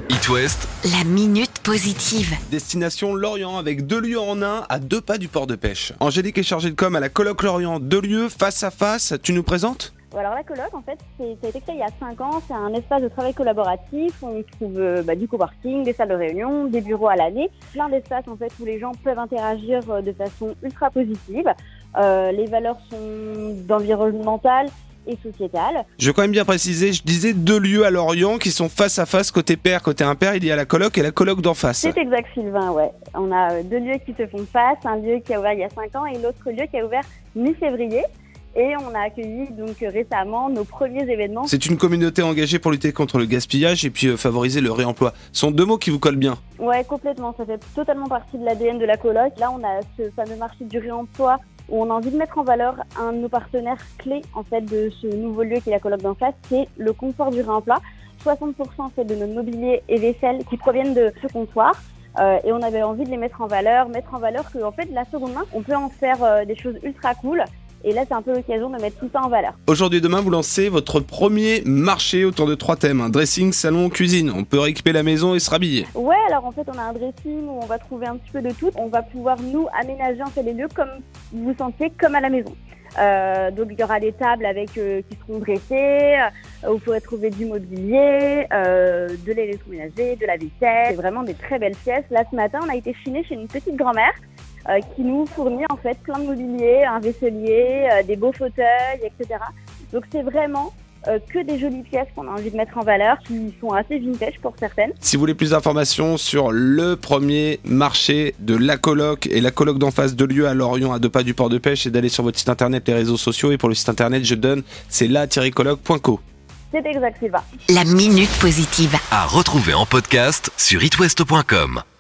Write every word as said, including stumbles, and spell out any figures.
It West, la minute positive. Destination Lorient avec deux lieux en un à deux pas du port de pêche. Angélique est chargée de com à la Coloc Lorient. Deux lieux face à face, tu nous présentes ? Alors la coloc, en fait, c'est, ça a été créé il y a cinq ans. C'est un espace de travail collaboratif. On trouve euh, bah, du coworking, des salles de réunion, des bureaux à l'année. Plein d'espaces en fait où les gens peuvent interagir euh, de façon ultra positive. Euh, les valeurs sont d'environnementales et sociétales. Je veux quand même bien préciser, je disais deux lieux à Lorient qui sont face à face, côté pair, côté impair. Il y a la Coloc et la Coloc d'en face. C'est exact, Sylvain, ouais. On a euh, deux lieux qui se font face. Un lieu qui a ouvert il y a cinq ans et l'autre lieu qui a ouvert mi-février. Et on a accueilli donc récemment nos premiers événements. C'est une communauté engagée pour lutter contre le gaspillage et puis euh, favoriser le réemploi. Ce sont deux mots qui vous collent bien. Ouais, complètement. Ça fait totalement partie de l'A D N de la coloc. Là, on a ce fameux marché du réemploi où on a envie de mettre en valeur un de nos partenaires clés en fait de ce nouveau lieu qui est la coloc d'en face, c'est le comptoir du réemploi. soixante pour cent en fait, de notre mobilier et vaisselle qui proviennent de ce comptoir. Euh, et on avait envie de les mettre en valeur, mettre en valeur que en fait la seconde main, on peut en faire euh, des choses ultra cool. Et là, c'est un peu l'occasion de mettre tout ça en valeur. Aujourd'hui et demain, vous lancez votre premier marché autour de trois thèmes. Un dressing, salon, cuisine. On peut rééquiper la maison et se rhabiller. Ouais, alors en fait, on a un dressing où on va trouver un petit peu de tout. On va pouvoir, nous, aménager en fait les lieux comme vous vous sentiez, comme à la maison. Euh, donc, il y aura des tables avec euh, qui seront dressées. Euh, vous pourrez trouver du mobilier, euh, de l'électroménager, de la vaisselle. C'est vraiment des très belles pièces. Là, ce matin, on a été chiner chez une petite grand-mère. Euh, qui nous fournit en fait plein de mobilier, un vaisselier, euh, des beaux fauteuils, et cetera. Donc c'est vraiment euh, que des jolies pièces qu'on a envie de mettre en valeur, qui sont assez vintage pour certaines. Si vous voulez plus d'informations sur le premier marché de la Coloc et la Coloc d'en face, de lieux à Lorient à deux pas du port de pêche, c'est d'aller sur votre site internet, les réseaux sociaux, et pour le site internet je donne, c'est la tiret coloc point co. C'est exact, Sylvain. La minute positive. à retrouver en podcast sur it west point com.